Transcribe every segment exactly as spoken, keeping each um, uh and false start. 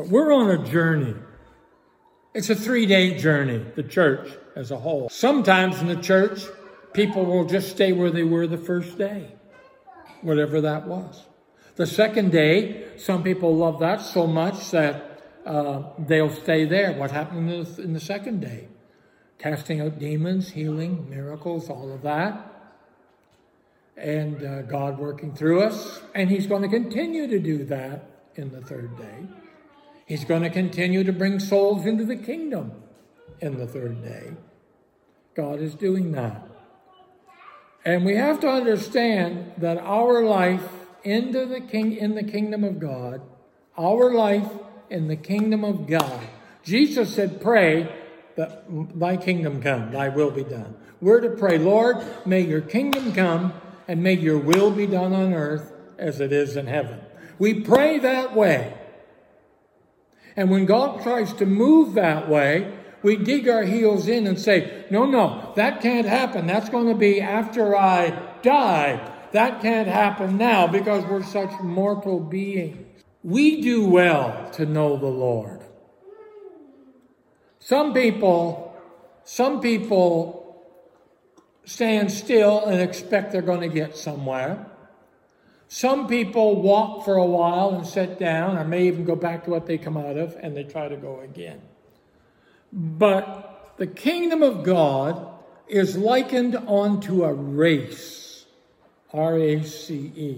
But we're on a journey. It's a three-day journey, the church as a whole. Sometimes in the church, people will just stay where they were the first day, whatever that was. The second day, some people love that so much that uh, they'll stay there. What happened in the, in the second day? Casting out demons, healing, miracles, all of that. And uh, God working through us. And He's going to continue to do that in the third day. He's going to continue to bring souls into the kingdom in the third day. God is doing that. And we have to understand that our life into the king in the kingdom of God, our life in the kingdom of God. Jesus said, pray that thy kingdom come, thy will be done. We're to pray, Lord, may your kingdom come and may your will be done on earth as it is in heaven. We pray that way. And when God tries to move that way, we dig our heels in and say, no, no, that can't happen. That's going to be after I die. That can't happen now because we're such mortal beings. We do well to know the Lord. Some people, some people stand still and expect they're going to get somewhere. Some people walk for a while and sit down, or may even go back to what they come out of, and they try to go again. But the kingdom of God is likened unto a race, R A C E.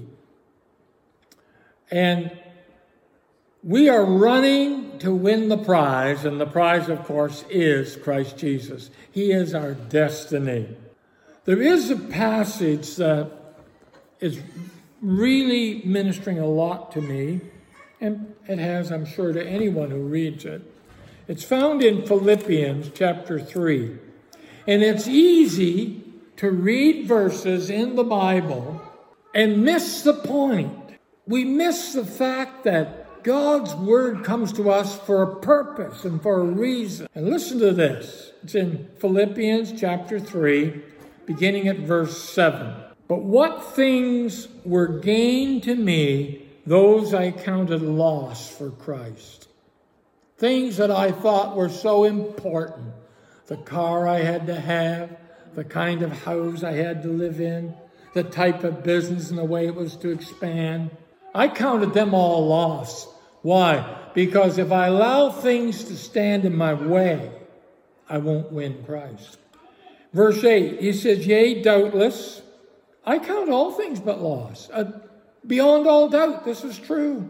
And we are running to win the prize, and the prize, of course, is Christ Jesus. He is our destiny. There is a passage that is really ministering a lot to me, and it has, I'm sure, to anyone who reads it. It's found in Philippians chapter three. And it's easy to read verses in the Bible and miss the point. We miss the fact that God's word comes to us for a purpose and for a reason. And listen to this. It's in Philippians chapter three, beginning at verse seven. But what things were gain to me, those I counted loss for Christ. Things that I thought were so important. The car I had to have, the kind of house I had to live in, the type of business and the way it was to expand. I counted them all loss. Why? Because if I allow things to stand in my way, I won't win Christ. Verse eight, he says, yea, doubtless, I count all things but loss. Uh, beyond all doubt, this is true.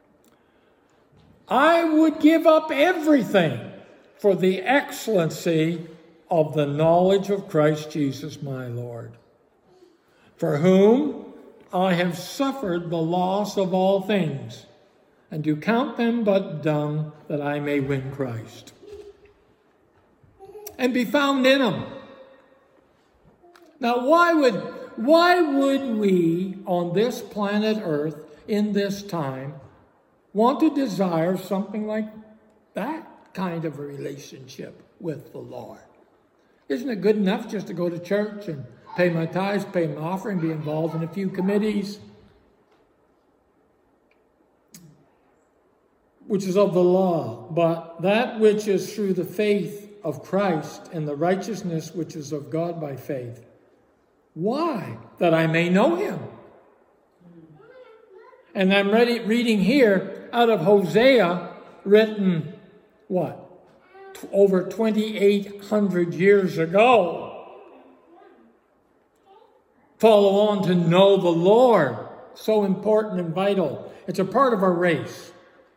I would give up everything for the excellency of the knowledge of Christ Jesus my Lord, for whom I have suffered the loss of all things, and do count them but dung, that I may win Christ, and be found in him. Now, why would, why would we on this planet Earth, in this time, want to desire something like that kind of a relationship with the Lord? Isn't it good enough just to go to church and pay my tithes, pay my offering, be involved in a few committees, which is of the law, but that which is through the faith of Christ and the righteousness which is of God by faith? Why? That I may know him. And I'm ready, reading here out of Hosea, written, what? T- over twenty-eight hundred years ago. Follow on to know the Lord. So important and vital. It's a part of our race.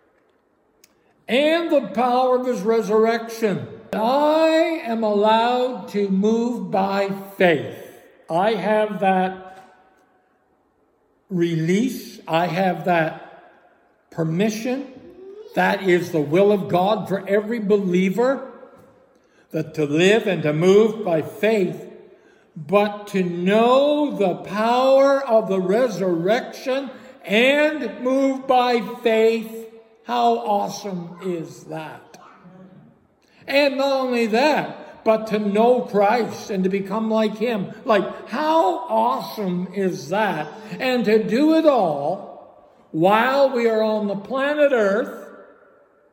And the power of his resurrection. I am allowed to move by faith. I have that release. I have that permission. That is the will of God for every believer, that to live and to move by faith, but to know the power of the resurrection and move by faith. How awesome is that? And not only that, but to know Christ and to become like him. Like, how awesome is that? And to do it all while we are on the planet Earth,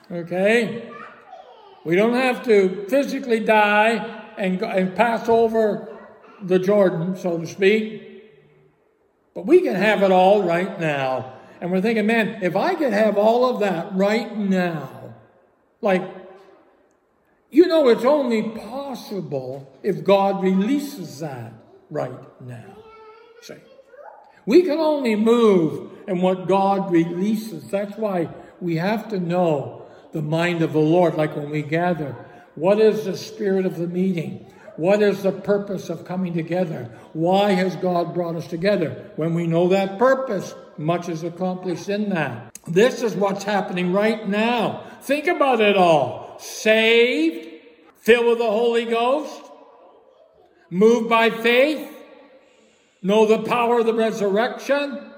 Okay? We don't have to physically die and, and pass over the Jordan, so to speak. But we can have it all right now. And we're thinking, man, if I could have all of that right now, like, you know, it's only possible if God releases that right now. See, we can only move in what God releases. That's why we have to know the mind of the Lord, like when we gather. What is the spirit of the meeting? What is the purpose of coming together? Why has God brought us together? When we know that purpose, much is accomplished in that. This is what's happening right now. Think about it all. Saved, filled with the Holy Ghost, moved by faith, know the power of the resurrection,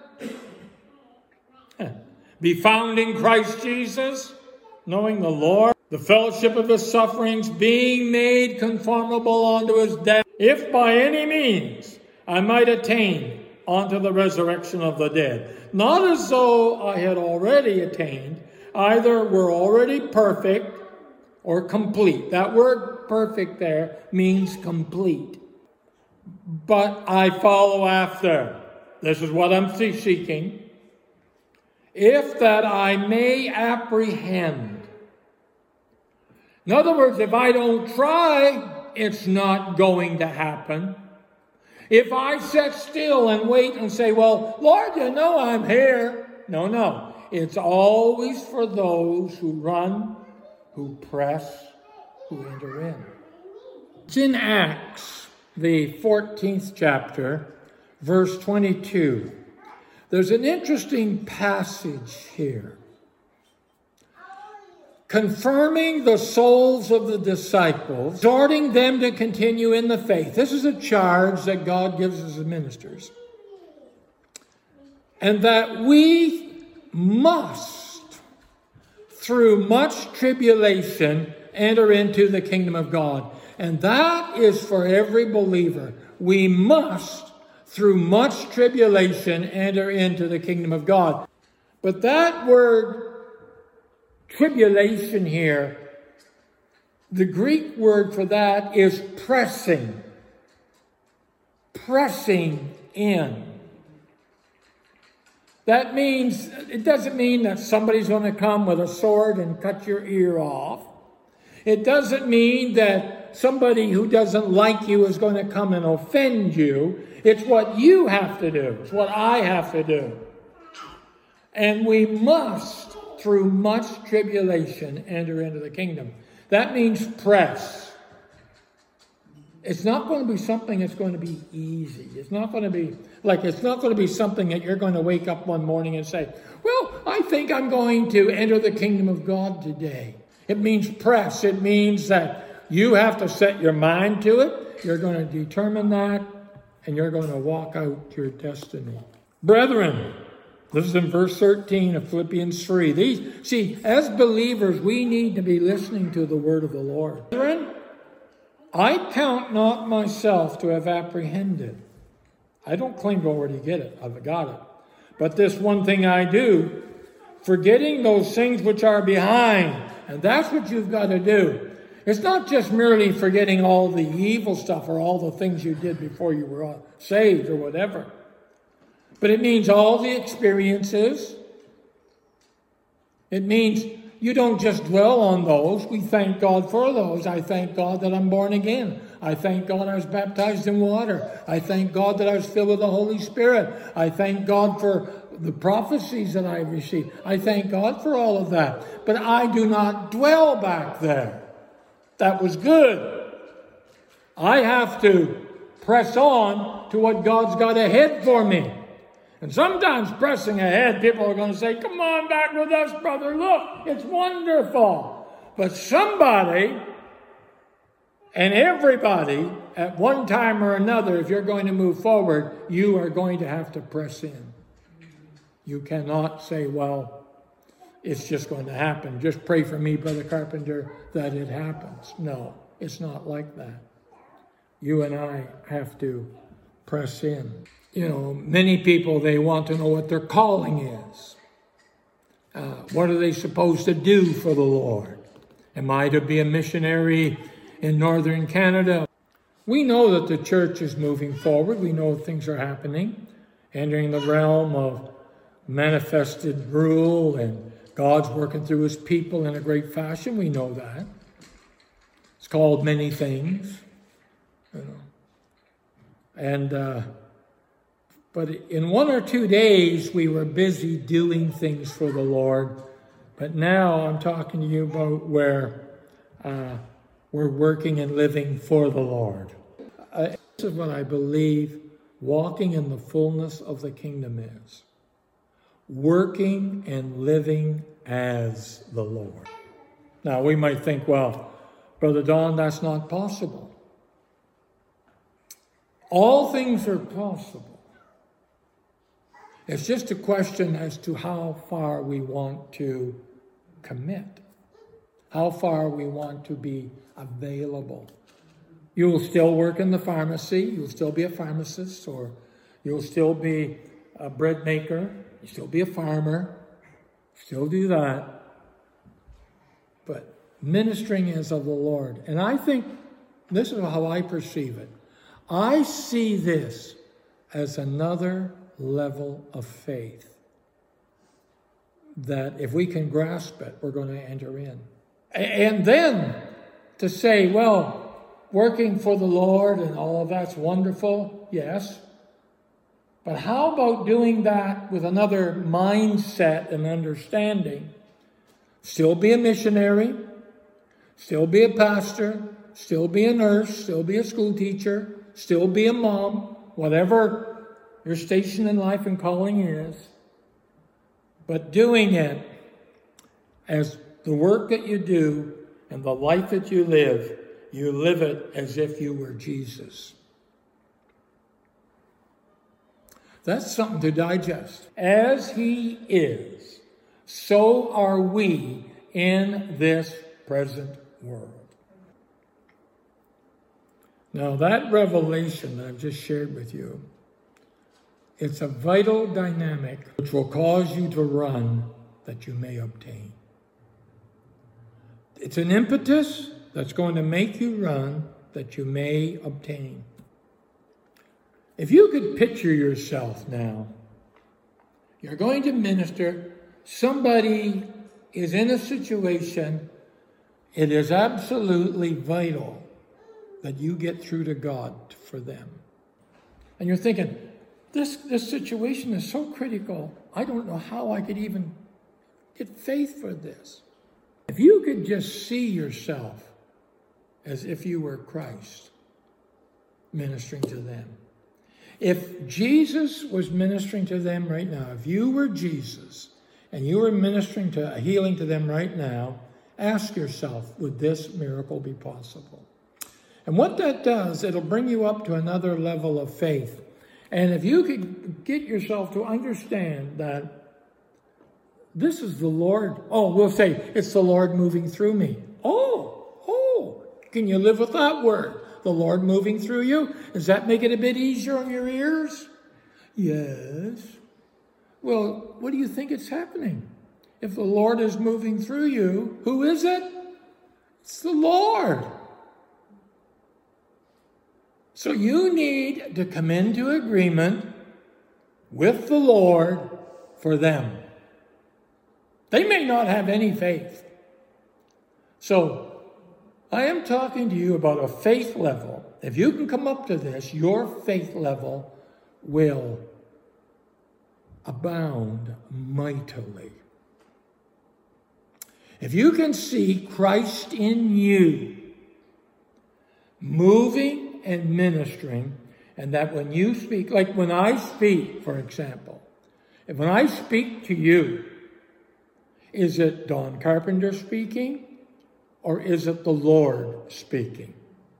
be found in Christ Jesus, knowing the Lord, the fellowship of his sufferings, being made conformable unto his death, if by any means I might attain unto the resurrection of the dead. Not as though I had already attained, either were already perfect or complete. That word perfect there means complete. But I follow after. This is what I'm seeking. If that I may apprehend. In other words, if I don't try, it's not going to happen. If I sit still and wait and say, well, Lord, you know I'm here. No, no. It's always for those who run, who press, who enter in. It's in Acts, the fourteenth chapter, verse twenty-two. There's an interesting passage here, confirming the souls of the disciples, exhorting them to continue in the faith. This is a charge that God gives us as ministers. And that we must, through much tribulation, enter into the kingdom of God. And that is for every believer. We must, through much tribulation, enter into the kingdom of God. But that word tribulation here, the Greek word for that is pressing. Pressing in. That means, it doesn't mean that somebody's going to come with a sword and cut your ear off. It doesn't mean that somebody who doesn't like you is going to come and offend you. It's what you have to do. It's what I have to do. And we must, through much tribulation, enter into the kingdom. That means press. It's not going to be something that's going to be easy. It's not going to be, like, it's not going to be something that you're going to wake up one morning and say, well, I think I'm going to enter the kingdom of God today. It means press. It means that you have to set your mind to it. You're going to determine that, and you're going to walk out your destiny. Brethren, this is in verse thirteen of Philippians three. These, see, as believers, we need to be listening to the word of the Lord. Brethren, I count not myself to have apprehended. I don't claim to already get it. I've got it. But this one thing I do, forgetting those things which are behind. And that's what you've got to do. It's not just merely forgetting all the evil stuff or all the things you did before you were saved or whatever. But it means all the experiences. It means you don't just dwell on those. We thank God for those. I thank God that I'm born again. I thank God I was baptized in water. I thank God that I was filled with the Holy Spirit. I thank God for the prophecies that I received. I thank God for all of that. But I do not dwell back there. That was good. I have to press on to what God's got ahead for me. And sometimes pressing ahead, people are going to say, come on back with us, brother. Look, it's wonderful. But somebody and everybody at one time or another, if you're going to move forward, you are going to have to press in. You cannot say, well, it's just going to happen. Just pray for me, Brother Carpenter, that it happens. No, it's not like that. You and I have to press in. You know, many people, they want to know what their calling is. Uh, what are they supposed to do for the Lord? Am I to be a missionary in northern Canada? We know that the church is moving forward. We know things are happening, entering the realm of manifested rule, and God's working through his people in a great fashion. We know that. It's called many things, you know. And, uh, but in one or two days, we were busy doing things for the Lord. But now I'm talking to you about where uh, we're working and living for the Lord. Uh, this is what I believe walking in the fullness of the kingdom is. Working and living as the Lord. Now, we might think, well, Brother Don, that's not possible. All things are possible. It's just a question as to how far we want to commit, how far we want to be available. You will still work in the pharmacy. You'll still be a pharmacist, or you'll still be a bread maker. You'll still be a farmer. Still do that. But ministering is of the Lord. And I think this is how I perceive it. I see this as another level of faith that if we can grasp it, we're going to enter in. And then to say, well, working for the Lord and all of that's wonderful, yes. But how about doing that with another mindset and understanding? Still be a missionary, still be a pastor, still be a nurse, still be a school teacher, still be a mom, whatever your station in life and calling is. But doing it as the work that you do and the life that you live, you live it as if you were Jesus. That's something to digest. As he is, so are we in this present world. Now, that revelation that I've just shared with you, it's a vital dynamic which will cause you to run that you may obtain. It's an impetus that's going to make you run that you may obtain. If you could picture yourself now, you're going to minister, somebody is in a situation, it is absolutely vital that you get through to God for them. And you're thinking, this, this situation is so critical, I don't know how I could even get faith for this. If you could just see yourself as if you were Christ ministering to them. If Jesus was ministering to them right now, if you were Jesus and you were ministering to healing to them right now, ask yourself, would this miracle be possible? And what that does, it'll bring you up to another level of faith. And if you could get yourself to understand that this is the Lord. Oh, we'll say, it's the Lord moving through me. Oh, oh, can you live with that word? The Lord moving through you? Does that make it a bit easier on your ears? Yes. Well, what do you think is happening? If the Lord is moving through you, who is it? It's the Lord. So you need to come into agreement with the Lord for them. They may not have any faith. So I am talking to you about a faith level. If you can come up to this, your faith level will abound mightily. If you can see Christ in you, moving and ministering, and that when you speak, like when I speak, for example, if when I speak to you, is it Don Carpenter speaking, or is it the Lord speaking?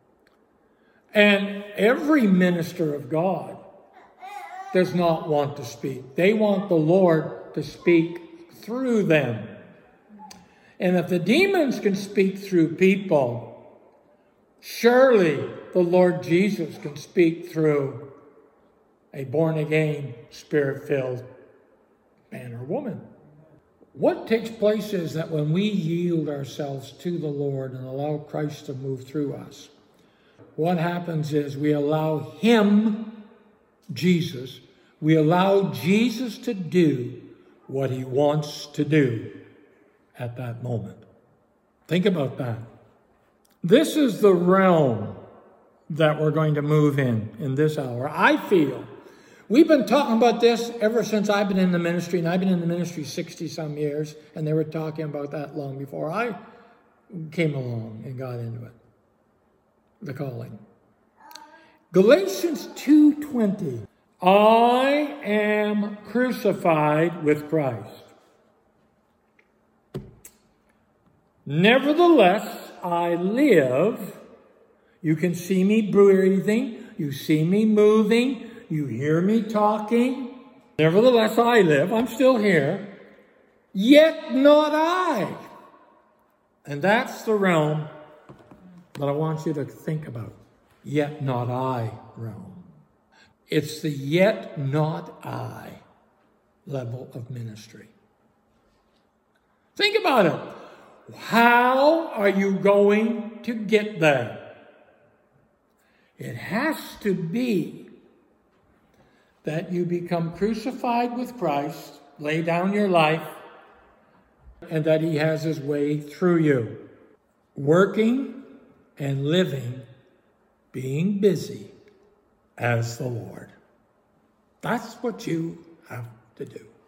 And every minister of God does not want to speak. They want the Lord to speak through them. And if the demons can speak through people, surely the Lord Jesus can speak through a born-again, spirit-filled man or woman. What takes place is that when we yield ourselves to the Lord and allow Christ to move through us, what happens is we allow him, Jesus, we allow Jesus to do what he wants to do at that moment. Think about that. This is the realm that we're going to move in in this hour. I feel we've been talking about this ever since I've been in the ministry, and I've been in the ministry sixty some years, and they were talking about that long before I came along and got into it. The calling. Galatians two twenty. I am crucified with Christ. Nevertheless, I live. You can see me breathing. You see me moving. You hear me talking. Nevertheless, I live. I'm still here. Yet not I. And that's the realm that I want you to think about. Yet not I realm. It's the yet not I level of ministry. Think about it. How are you going to get there? It has to be that you become crucified with Christ, lay down your life, and that he has his way through you. Working and living, being busy as the Lord. That's what you have to do.